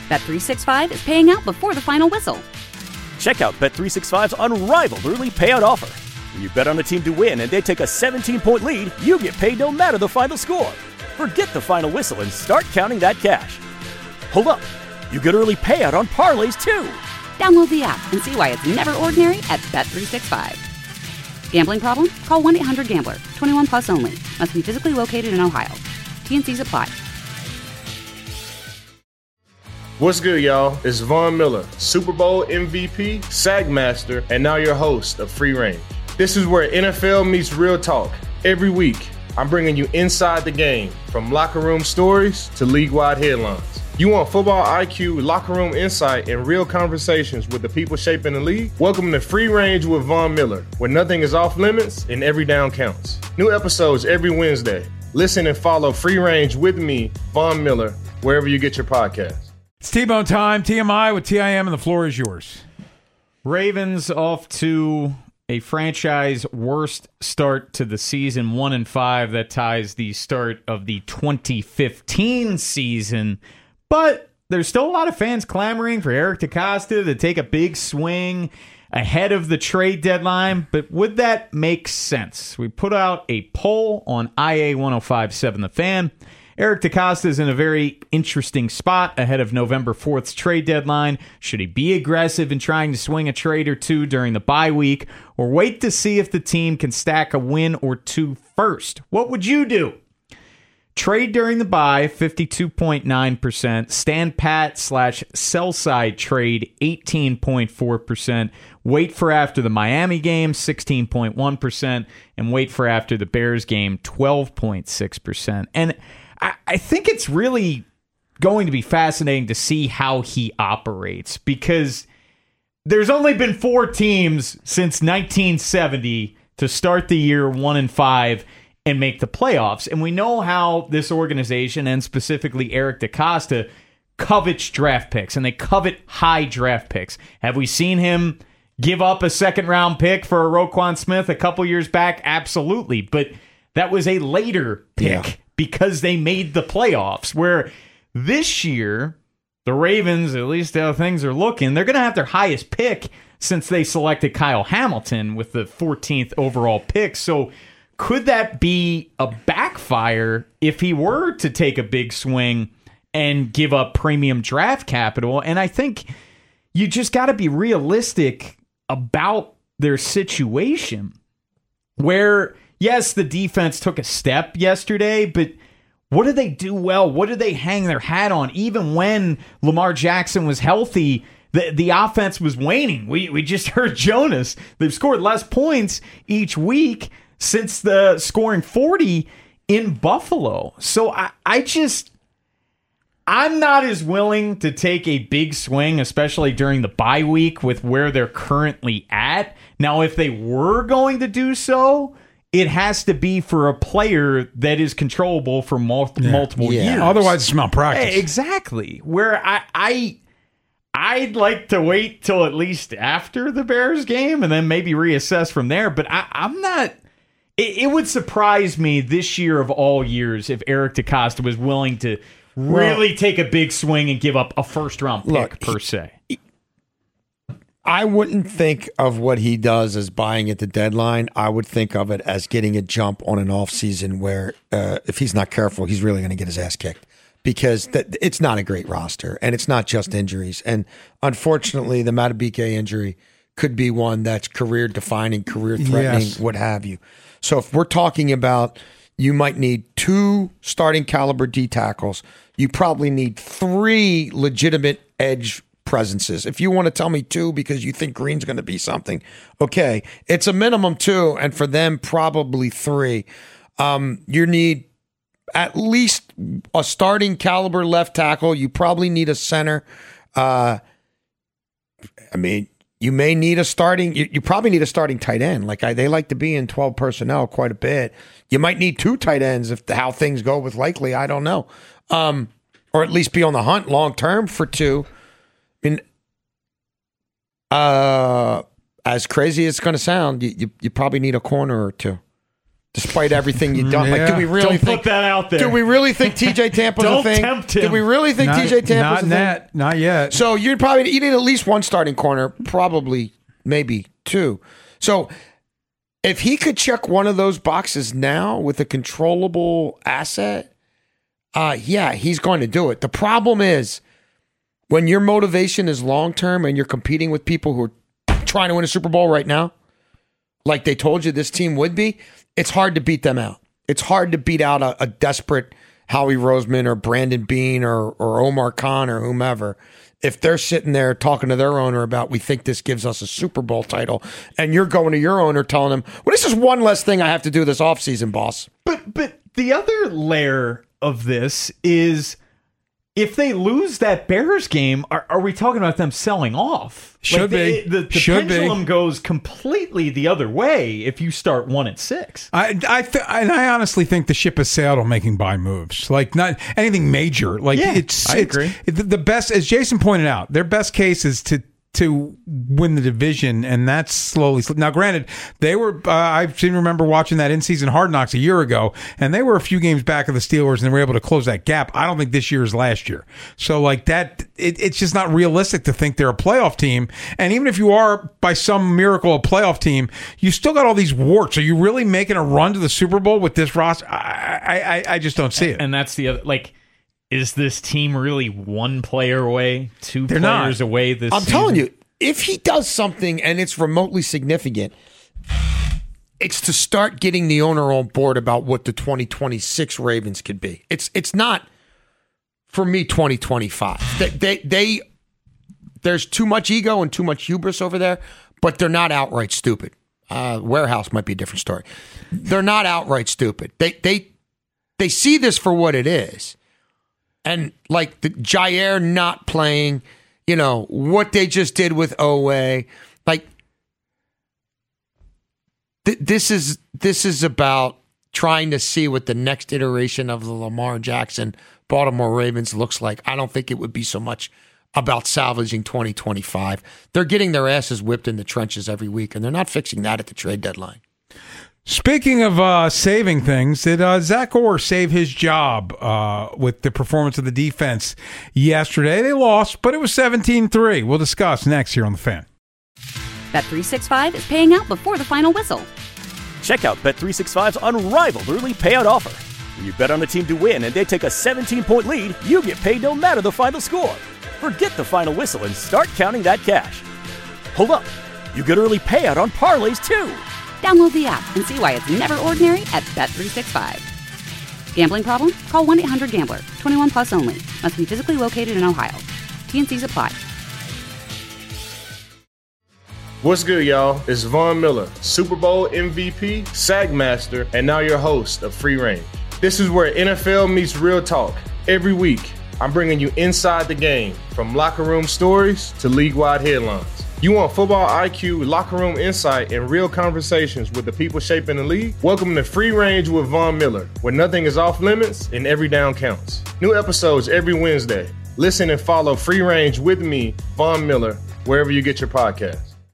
Bet365 is paying out before the final whistle. Check out Bet365's unrivaled early payout offer. When you bet on a team to win and they take a 17-point lead, you get paid no matter the final score. Forget the final whistle and start counting that cash. Hold up. You get early payout on parlays, too. Download the app and see why it's never ordinary at Bet365. Gambling problem? Call 1-800-GAMBLER. 21 plus only. Must be physically located in Ohio. T&Cs apply. What's good, y'all? It's Von Miller, Super Bowl MVP, Sack Master, and now your host of Free Range. This is where NFL meets real talk. Every week, I'm bringing you inside the game, from locker room stories to league-wide headlines. You want football IQ, locker room insight, and real conversations with the people shaping the league? Welcome to Free Range with Von Miller, where nothing is off limits and every down counts. New episodes every Wednesday. Listen and follow Free Range with me, Von Miller, wherever you get your podcasts. It's T-Bone time, TMI with TIM, and the floor is yours. Ravens off to a franchise worst start to the season, 1-5. That ties the start of the 2015 season. But there's still a lot of fans clamoring for Eric DeCosta to take a big swing ahead of the trade deadline. But would that make sense? We put out a poll on IA 105.7 The Fan. Eric DeCosta is in a very interesting spot ahead of November 4th's trade deadline. Should he be aggressive in trying to swing a trade or two during the bye week, or wait to see if the team can stack a win or two first? What would you do? Trade during the bye, 52.9%. Stand pat / sell side trade, 18.4%. Wait for after the Miami game, 16.1%. And wait for after the Bears game, 12.6%. And I think it's really going to be fascinating to see how he operates, because there's only been 4 teams since 1970 to start the year 1-5 and make the playoffs. And we know how this organization, and specifically Eric DeCosta, covets draft picks, and they covet high draft picks. Have we seen him give up a second-round pick for a Roquan Smith a couple years back? Absolutely. But that was a later pick because they made the playoffs, where this year, the Ravens, at least how things are looking, they're going to have their highest pick since they selected Kyle Hamilton with the 14th overall pick. So could that be a backfire if he were to take a big swing and give up premium draft capital? And I think you just got to be realistic about their situation, where, yes, the defense took a step yesterday, but what did they do well? What did they hang their hat on? Even when Lamar Jackson was healthy, the offense was waning. We just heard Jonas. They've scored less points each week since the scoring 40 in Buffalo. So I'm not as willing to take a big swing, especially during the bye week with where they're currently at. Now, if they were going to do so, it has to be for a player that is controllable for multiple years. Otherwise, it's malpractice. Exactly. Where I'd like to wait till at least after the Bears game and then maybe reassess from there. But I'm not. It would surprise me this year of all years if Eric DeCosta was willing to really take a big swing and give up a first-round pick, per se. I wouldn't think of what he does as buying at the deadline. I would think of it as getting a jump on an offseason where if he's not careful, he's really going to get his ass kicked, because it's not a great roster, and it's not just injuries. And unfortunately, the Madubuike injury could be one that's career-defining, career-threatening, what have you. So if we're talking about you might need 2 starting caliber D tackles, you probably need 3 legitimate edge presences. If you want to tell me 2 because you think Green's going to be something, okay, it's a minimum 2, and for them probably 3. You need at least a starting caliber left tackle. You probably need a center. You may need a starting. You probably need a starting tight end. They like to be in 12 personnel quite a bit. You might need 2 tight ends if how things go with Likely. I don't know, or at least be on the hunt long term for 2. As crazy as it's going to sound, you probably need a corner or 2 Despite everything you've done. Yeah. Like, do we really Don't put that out there. Do we really think TJ Tampa's a Don't thing? tempt him. Do we really think TJ Tampa's a thing? Not yet. So you need at least one starting corner, probably maybe two. So if he could check one of those boxes now with a controllable asset, yeah, he's going to do it. The problem is when your motivation is long-term and you're competing with people who are trying to win a Super Bowl right now, like they told you this team would be, it's hard to beat them out. It's hard to beat out a desperate Howie Roseman or Brandon Beane or Omar Khan or whomever if they're sitting there talking to their owner about, we think this gives us a Super Bowl title, and you're going to your owner telling them, well, this is one less thing I have to do this offseason, boss. But the other layer of this is if they lose that Bears game, are we talking about them selling off? Should be. The pendulum goes completely the other way if you start 1-6. I honestly think the ship has sailed on making buy moves, like not anything major. Like I agree. The best, as Jason pointed out, their best case is to win the division, and that's slowly. Now, granted, they were. I seem to remember watching that in-season Hard Knocks a year ago, and they were a few games back of the Steelers, and they were able to close that gap. I don't think this year is last year. So, like that, it's just not realistic to think they're a playoff team. And even if you are, by some miracle, a playoff team, you still got all these warts. Are you really making a run to the Super Bowl with this roster? I just don't see it. And that's the other, like. Is this team really one player away, They're players not. away this I'm season? telling you, if he does something and it's remotely significant, it's to start getting the owner on board about what the 2026 Ravens could be. It's not, for me, 2025. There's too much ego and too much hubris over there, but they're not outright stupid. Warehouse might be a different story. They're not outright stupid. They see this for what it is. And like the Jair not playing, what they just did with Owe, like this is about trying to see what the next iteration of the Lamar Jackson Baltimore Ravens looks like. I don't think it would be so much about salvaging 2025. They're getting their asses whipped in the trenches every week, and they're not fixing that at the trade deadline. Speaking of saving things, did Zach Orr save his job with the performance of the defense yesterday? They lost, but it was 17-3. We'll discuss next here on The Fan. Bet365 is paying out before the final whistle. Check out Bet365's unrivaled early payout offer. When you bet on a team to win and they take a 17-point lead, you get paid no matter the final score. Forget the final whistle and start counting that cash. Hold up. You get early payout on parlays, too. Download the app and see why it's never ordinary at Bet365. Gambling problem? Call 1-800-GAMBLER. 21 plus only. Must be physically located in Ohio. T&Cs apply. What's good, y'all? It's Von Miller, Super Bowl MVP, SAG Master, and now your host of Free Range. This is where NFL meets real talk. Every week, I'm bringing you inside the game, from locker room stories to league-wide headlines. You want football IQ, locker room insight, and real conversations with the people shaping the league? Welcome to Free Range with Von Miller, where nothing is off limits and every down counts. New episodes every Wednesday. Listen and follow Free Range with me, Von Miller, wherever you get your podcasts.